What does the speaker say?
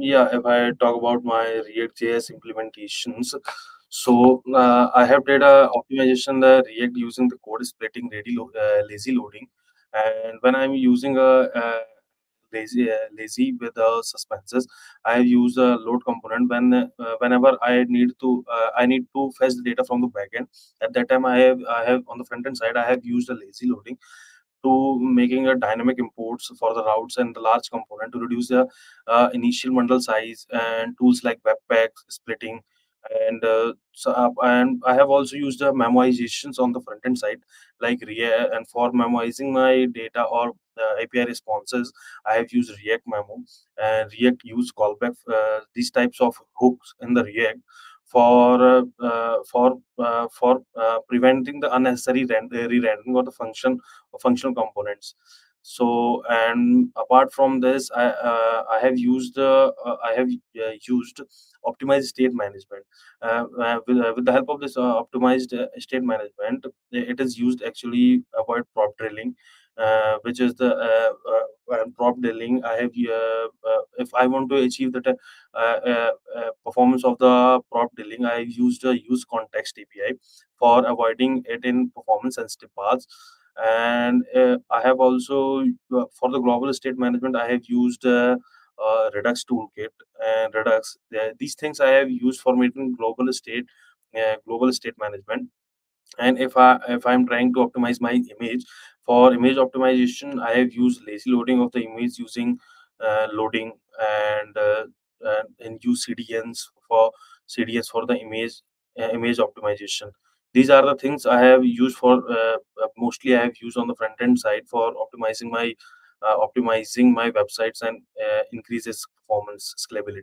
Yeah, if I talk about my React.js implementations, so I have did a optimization the React using the code splitting lazy loading, and when I'm using lazy with suspenses, I have used a load component whenever I need to fetch the data from the backend. At that time, I have on the front end side I have used a lazy loading to making a dynamic imports for the routes and the large component to reduce the initial bundle size, and tools like Webpack splitting. And I have also used the memorizations on the front end side like React, and for memorizing my data or API responses, I have used React Memo, and React use callback, these types of hooks in the React for preventing the unnecessary re-rendering of the functional components. So, and apart from this, I have used used optimized state management. With the help of this optimized state management, it is used actually avoid prop drilling, which is the prop drilling. If I want to achieve the performance of the prop drilling, I used a use context API for avoiding it in performance sensitive paths. And I have also, for the global state management, I have used Redux toolkit and Redux. These things I have used for making global state management. And if I'm trying to optimize my image, for image optimization, I have used lazy loading of the image using loading, and use CDNs for the image optimization. These are the things I have used for mostly I have used on the front end side for optimizing my websites and increases performance scalability.